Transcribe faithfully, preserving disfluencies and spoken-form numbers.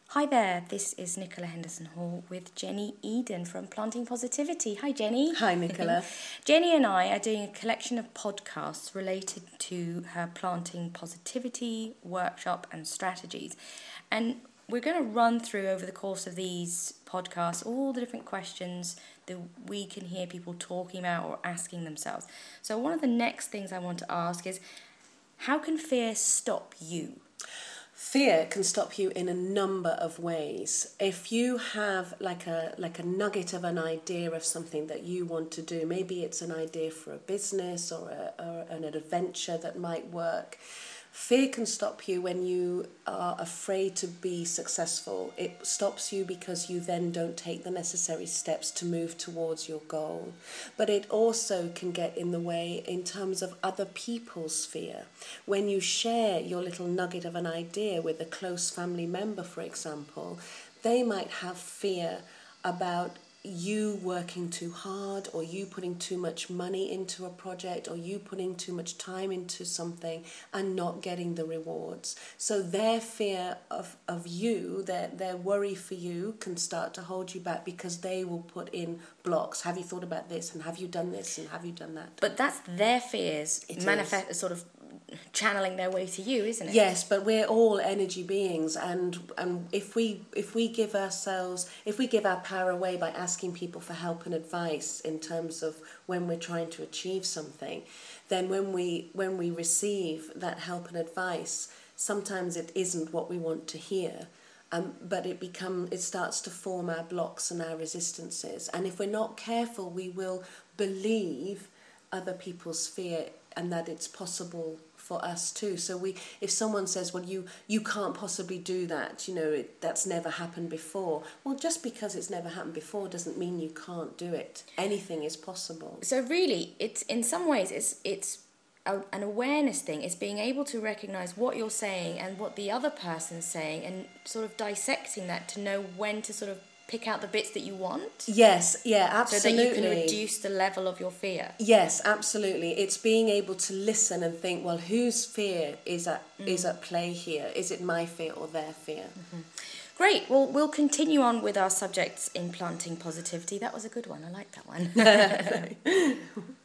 Hi there, this is Nicola Henderson Hall with Jenny Eden from Planting Positivity. Hi Jenny. Hi Nicola. Jenny and I are doing a collection of podcasts related to her Planting Positivity workshop and strategies. And we're going to run through over the course of these podcasts all the different questions that we can hear people talking about or asking themselves. So one of the next things I want to ask is, how can fear stop you? Fear can stop you in a number of ways. If you have like a like a nugget of an idea of something that you want to do, maybe it's an idea for a business or, a, or an adventure that might work. Fear can stop you when you are afraid to be successful. It stops you because you then don't take the necessary steps to move towards your goal. But it also can get in the way in terms of other people's fear. When you share your little nugget of an idea with a close family member, for example, they might have fear about you working too hard, or you putting too much money into a project, or you putting too much time into something and not getting the rewards. So their fear of, of you, their, their worry for you can start to hold you back because they will put in blocks. Have you thought about this? And have you done this? And have you done that? But that's their fears It manifest sort of channeling their way to you, isn't it? Yes, but we're all energy beings, and and if we if we give ourselves if we give our power away by asking people for help and advice in terms of when we're trying to achieve something, then when we when we receive that help and advice, sometimes it isn't what we want to hear. Um, but it become it starts to form our blocks and our resistances, and if we're not careful, we will believe other people's fear and that it's possible for us too. So we, if someone says, well, you you can't possibly do that, you know, it, that's never happened before. Well, just because it's never happened before doesn't mean you can't do it. Anything is possible. So really, it's in some ways it's it's a, an awareness thing. It's being able to recognize what you're saying and what the other person's saying, and sort of dissecting that to know when to sort of pick out the bits that you want. Yes, yeah, absolutely. So that you can reduce the level of your fear. Yes, absolutely. It's being able to listen and think, well, whose fear is at mm. is at play here? Is it my fear or their fear? Mm-hmm. Great. Well, we'll continue on with our subjects in Planting Positivity. That was a good one. I like that one.